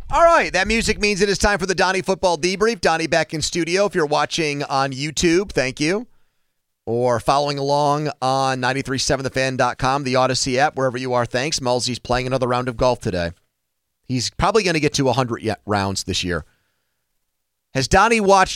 All right, that music means it is time for the Donnie Football Debrief. Donnie back in studio. If you're watching on YouTube, thank you. Or following along on 937thefan.com, the Odyssey app, wherever you are, thanks. Mulsey's playing another round of golf today. He's probably going to get to 100 rounds this year. Has Donnie watched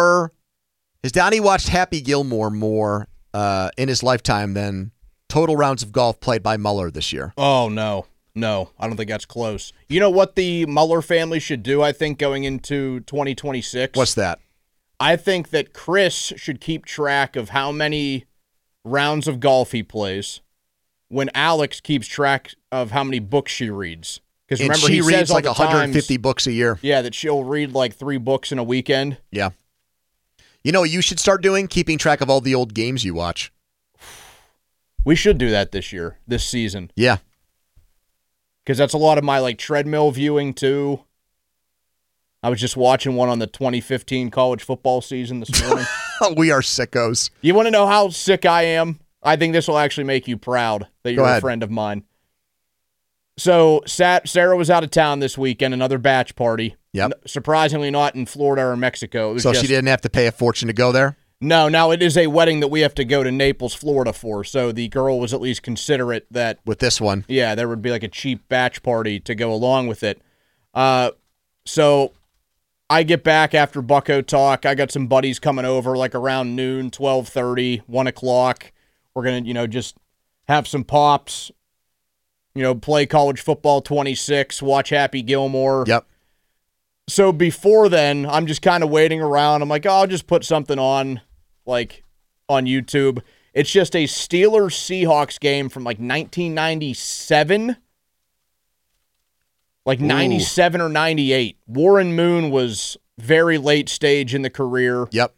Happy Gilmore more in his lifetime than total rounds of golf played by Muller this year? Oh, no. No, I don't think that's close. You know what the Muller family should do, I think, going into 2026? What's that? I think that Chris should keep track of how many rounds of golf he plays when Alex keeps track of how many books she reads. Because remember, she he reads says like 150 books a year. Yeah, that she'll read like 3 books in a weekend. Yeah. You know what you should start doing? Keeping track of all the old games you watch. We should do that this season. Yeah. Because that's a lot of my like treadmill viewing too. I was just watching one on the 2015 college football season this morning. We are sickos. You want to know how sick I am? I think this will actually make you proud that you're a friend of mine. So Sarah was out of town this weekend, another batch party. Yep. Surprisingly not in Florida or Mexico. So she didn't have to pay a fortune to go there? No, now it is a wedding that we have to go to Naples, Florida for, so the girl was at least considerate that... With this one. Yeah, there would be like a cheap batch party to go along with it. So I get back after Bucko Talk. I got some buddies coming over like around noon, 12:30, 1 o'clock. We're going to, just have some pops, play college football 26, watch Happy Gilmore. Yep. So before then, I'm just kind of waiting around. I'm like, I'll just put something on, like, on YouTube. It's just a Steelers-Seahawks game from, like, 1997. Like, 97 or 98. Warren Moon was very late stage in the career. Yep.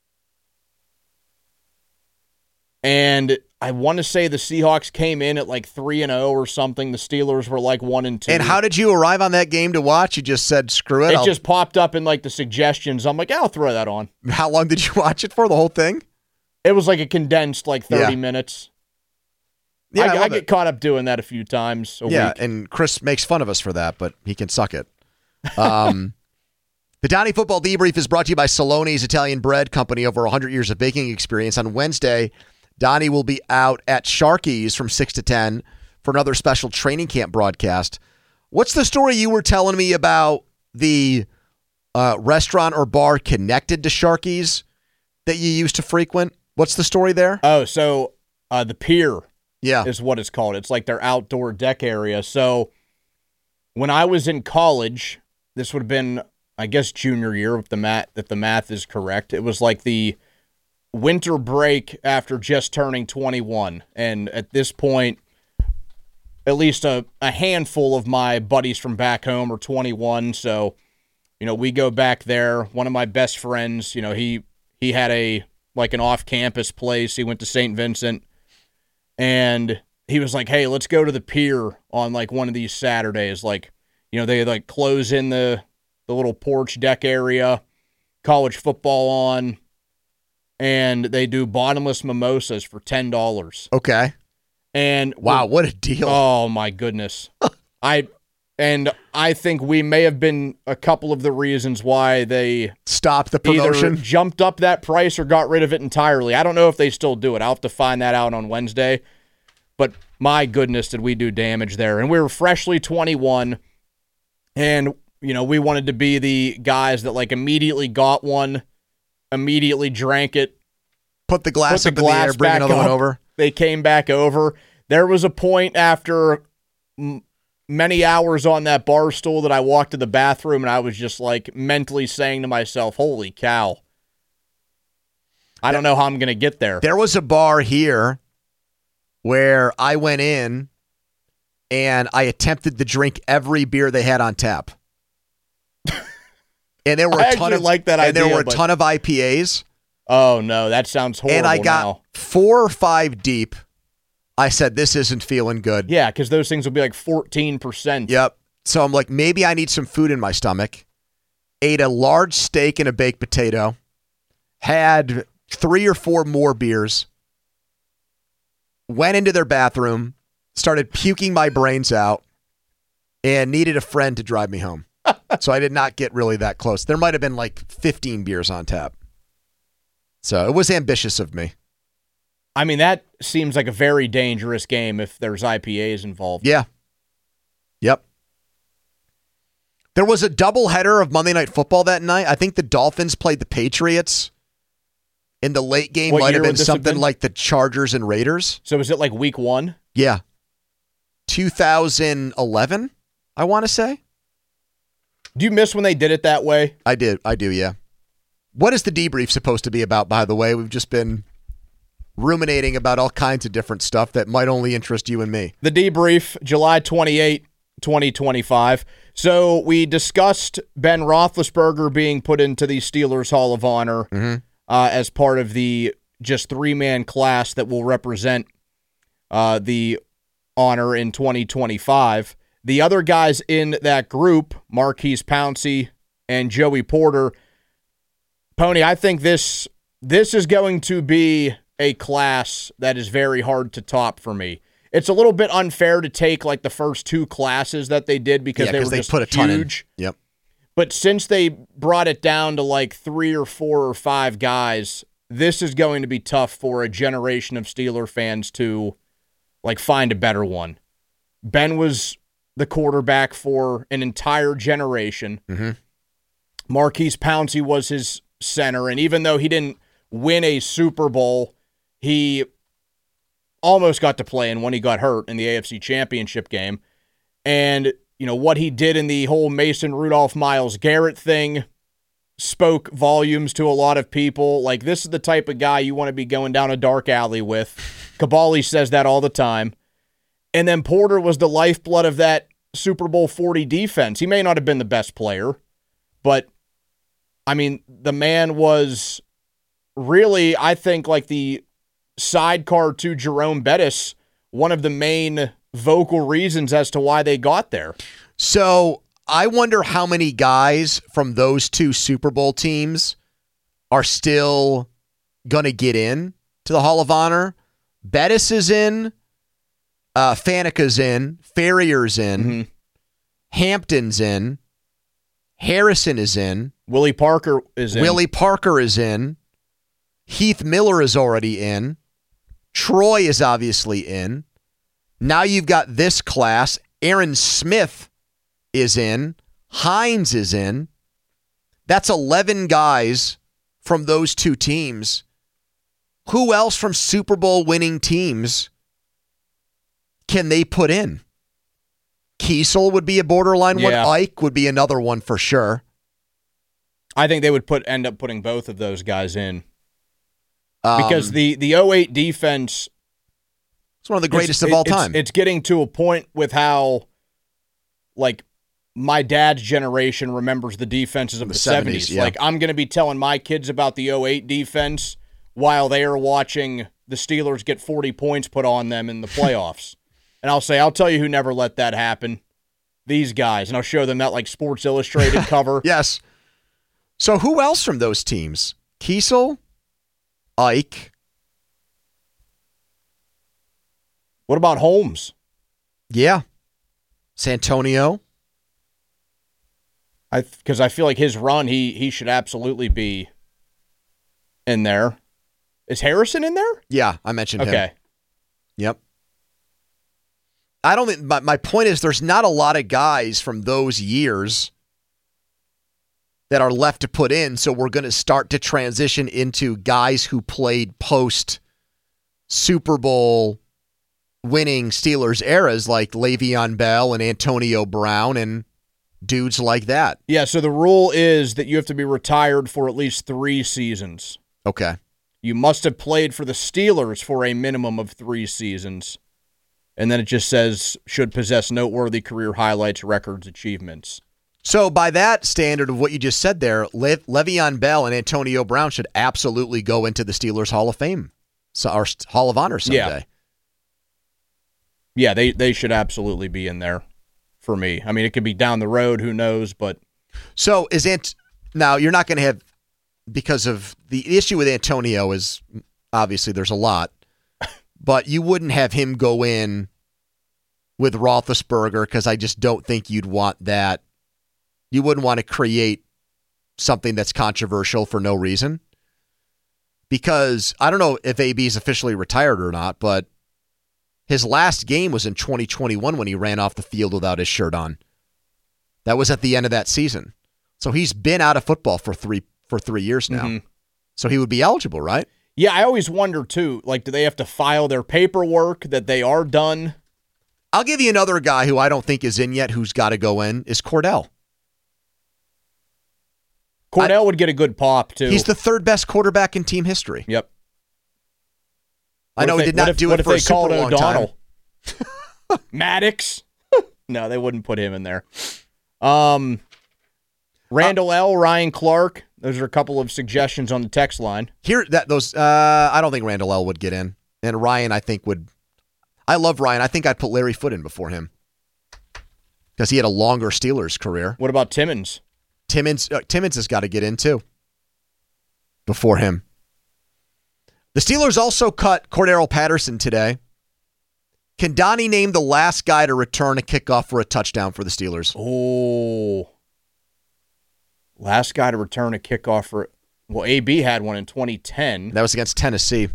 And I want to say the Seahawks came in at like 3-0 or something. The Steelers were like 1-2. And how did you arrive on that game to watch? You just said, screw it. It just popped up in like the suggestions. I'm like, I'll throw that on. How long did you watch it for, the whole thing? It was like a condensed like 30 minutes. Yeah, I get caught up doing that a few times a week. And Chris makes fun of us for that, but he can suck it. The Donnie Football Debrief is brought to you by Saloni's Italian Bread Company, over 100 years of baking experience. On Wednesday, Donnie will be out at Sharky's from 6 to 10 for another special training camp broadcast. What's the story you were telling me about the restaurant or bar connected to Sharky's that you used to frequent? What's the story there? Oh, so the Pier Yeah. is what it's called. It's like their outdoor deck area. So when I was in college, this would have been, I guess, junior year, if the math is correct. It was like the winter break after just turning 21. And at this point, at least a handful of my buddies from back home are 21. So, we go back there. One of my best friends, he had an off-campus place. He went to St. Vincent. And he was like, hey, let's go to the Pier on like one of these Saturdays. Like, they like close in the little porch deck area, college football on, and they do bottomless mimosas for $10. Okay. And wow, what a deal. Oh my goodness. I think we may have been a couple of the reasons why they stopped the promotion, either jumped up that price or got rid of it entirely. I don't know if they still do it. I'll have to find that out on Wednesday. But my goodness, did we do damage there. And we were freshly 21, and we wanted to be the guys that like immediately got one, immediately drank it, put the glass up in the air, bring another one over. They came back over. There was a point after many hours on that bar stool that I walked to the bathroom and I was just like mentally saying to myself, holy cow, I don't know how I'm going to get there. There was a bar here where I went in and I attempted to drink every beer they had on tap. And there were a ton of like that idea, and there were a ton of IPAs. Oh no, that sounds horrible. And I got 4 or 5 deep. I said, this isn't feeling good. Yeah, because those things will be like 14%. Yep. So I'm like, maybe I need some food in my stomach. Ate a large steak and a baked potato. Had 3 or 4 more beers. Went into their bathroom. Started puking my brains out. And needed a friend to drive me home. So I did not get really that close. There might have been like 15 beers on tap. So it was ambitious of me. I mean, that seems like a very dangerous game if there's IPAs involved. Yeah. Yep. There was a doubleheader of Monday Night Football that night. I think the Dolphins played the Patriots. In the late game, What might year have been would this something have been? like the Chargers and Raiders. So is it like week 1? Yeah. 2011, I want to say. Do you miss when they did it that way? I do, yeah. What is the debrief supposed to be about, by the way? We've just been ruminating about all kinds of different stuff that might only interest you and me. The debrief, July 28, 2025. So we discussed Ben Roethlisberger being put into the Steelers Hall of Honor as part of the just 3-man class that will represent the honor in 2025. The other guys in that group, Marquise Pouncey and Joey Porter. Pony, I think this is going to be a class that is very hard to top for me. It's a little bit unfair to take like the first 2 classes that they did because they were just put a ton huge. in. Yep. But since they brought it down to like 3 or 4 or 5 guys, this is going to be tough for a generation of Steeler fans to like find a better one. Ben was the quarterback for an entire generation. Marquise Pouncey was his center, and even though he didn't win a Super Bowl, he almost got to play in when he got hurt in the AFC Championship game. And you know, what he did in the whole Mason Rudolph, Myles Garrett thing spoke volumes to a lot of people. Like, this is the type of guy you want to be going down a dark alley with. Kabali says that all the time. And then Porter was the lifeblood of that Super Bowl 40 defense. He may not have been the best player, but, I mean, the man was really, I think, like the sidecar to Jerome Bettis, one of the main vocal reasons as to why they got there. So I wonder how many guys from those 2 Super Bowl teams are still going to get in to the Hall of Honor. Bettis is in. Faneca's in. Farrier's in. Hampton's in. Harrison is in. Willie Parker is in. Willie Parker is in. Heath Miller is already in. Troy is obviously in. Now you've got this class. Aaron Smith is in. Hines is in. That's 11 guys from those 2 teams. Who else from Super Bowl winning teams can they put in? Kiesel would be a borderline one. Ike would be another one for sure. I think they would end up putting both of those guys in. Because the 08 defense, it's one of the greatest of all time. It's getting to a point with how, like, my dad's generation remembers the defenses of the 70s. Yeah. Like, I'm going to be telling my kids about the 08 defense while they are watching the Steelers get 40 points put on them in the playoffs. And I'll tell you who never let that happen. These guys. And I'll show them that, like, Sports Illustrated cover. Yes. So who else from those teams? Kiesel? Ike? What about Holmes? Yeah. Santonio? Because I feel like his run, he should absolutely be in there. Is Harrison in there? Yeah, I mentioned him. Okay. Yep. I don't think my point is there's not a lot of guys from those years that are left to put in, so we're going to start to transition into guys who played post Super Bowl winning Steelers eras like Le'Veon Bell and Antonio Brown and dudes like that. Yeah, so the rule is that you have to be retired for at least 3 seasons. Okay. You must have played for the Steelers for a minimum of 3 seasons. And then it just says, should possess noteworthy career highlights, records, achievements. So by that standard of what you just said there, Le'Veon Bell and Antonio Brown should absolutely go into the Steelers Hall of Fame, or Hall of Honor someday. Yeah, they should absolutely be in there for me. I mean, it could be down the road, who knows, but... So now you're not going to have, because of the issue with Antonio is, obviously there's a lot, but you wouldn't have him go in with Roethlisberger because I just don't think you'd want that You wouldn't want to create something that's controversial for no reason. Because I don't know if AB is officially retired or not, but his last game was in 2021 when he ran off the field without his shirt on. That was at the end of that season. So he's been out of football for 3 years now. Mm-hmm. So he would be eligible, right? Yeah, I always wonder, too, like, do they have to file their paperwork that they are done? I'll give you another guy who I don't think is in yet who's got to go in, is Cordell. Cordell would get a good pop, too. He's the third best quarterback in team history. Yep. I know he did not do it for a super long time. Maddox? No, they wouldn't put him in there. Randall L., Ryan Clark. Those are a couple of suggestions on the text line. I don't think Randall L. would get in. And Ryan, I think, would. I love Ryan. I think I'd put Larry Foote in before him. Because he had a longer Steelers career. What about Timmons? Timmons has got to get in, too. Before him. The Steelers also cut Cordero Patterson today. Can Donnie name the last guy to return a kickoff for a touchdown for the Steelers? Oh. Last guy to return a kickoff for... Well, AB had one in 2010. That was against Tennessee.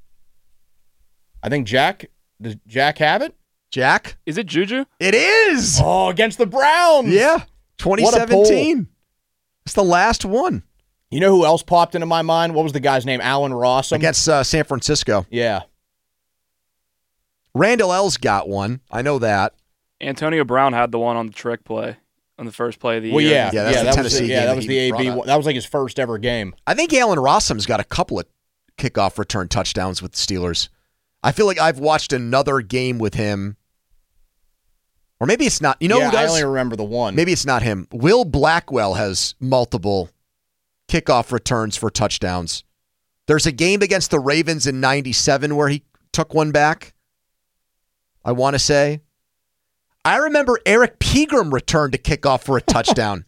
I think Jack... Does Jack have it? Jack? Is it Juju? It is! Oh, against the Browns! Yeah. 2017. It's the last one. You know who else popped into my mind? What was the guy's name? Allen Rossum? Against San Francisco. Yeah. Randall L's got one. I know that. Antonio Brown had the one on the trick play on the first play of the year. Well, yeah. That's the Tennessee game. That was the AB one. That was like his first ever game. I think Allen Rossum's got a couple of kickoff return touchdowns with the Steelers. I feel like I've watched another game with him. Or maybe it's not. You know who does? I only remember the one. Maybe it's not him. Will Blackwell has multiple kickoff returns for touchdowns. There's a game against the Ravens in 97 where he took one back. I want to say. I remember Eric Pegram returned a kickoff for a touchdown.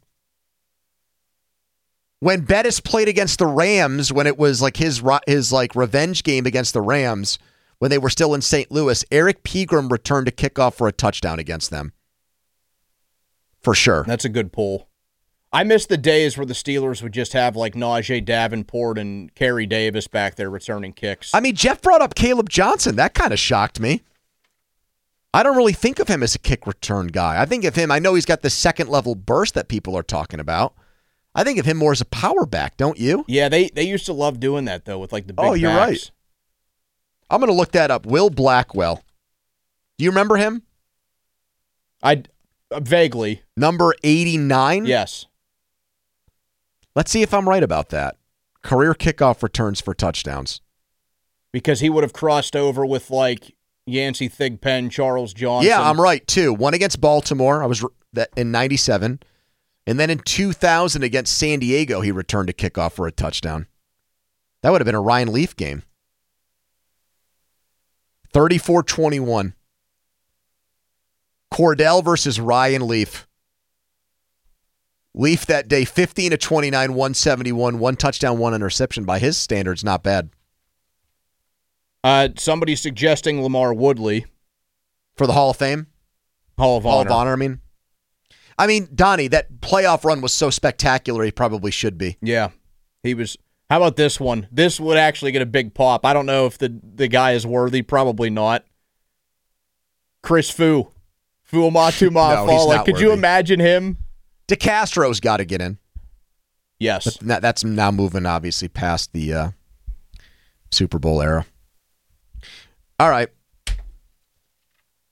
When Bettis played against the Rams, when it was like his like revenge game against the Rams, when they were still in St. Louis, Eric Pegram returned a kickoff for a touchdown against them. For sure. That's a good pull. I miss the days where the Steelers would just have like Najee Davenport and Kerry Davis back there returning kicks. I mean, Jeff brought up Caleb Johnson. That kind of shocked me. I don't really think of him as a kick return guy. I think of him, I know he's got the second level burst that people are talking about. I think of him more as a power back, don't you? Yeah, they used to love doing that, though, with like the big backs. You're right. I'm going to look that up. Will Blackwell. Do you remember him? Vaguely. Number 89? Yes. Let's see if I'm right about that. Career kickoff returns for touchdowns. Because he would have crossed over with like Yancey Thigpen, Charles Johnson. Yeah, I'm right, too. One against Baltimore. I was in 97. And then in 2000 against San Diego, he returned a kickoff for a touchdown. That would have been a Ryan Leaf game. 34-21. Cordell versus Ryan Leaf. Leaf that day, 15-29, 171, one touchdown, one interception. By his standards, not bad. Somebody suggesting Lamar Woodley. For the Hall of Fame? Hall of Honor, I mean, Donnie, that playoff run was so spectacular, he probably should be. Yeah, he was. How about this one? This would actually get a big pop. I don't know if the guy is worthy. Probably not. Chris Fu. Fuamatu Ma'afala. Could you imagine him? DeCastro's got to get in. Yes. But that's now moving, obviously, past the Super Bowl era. All right.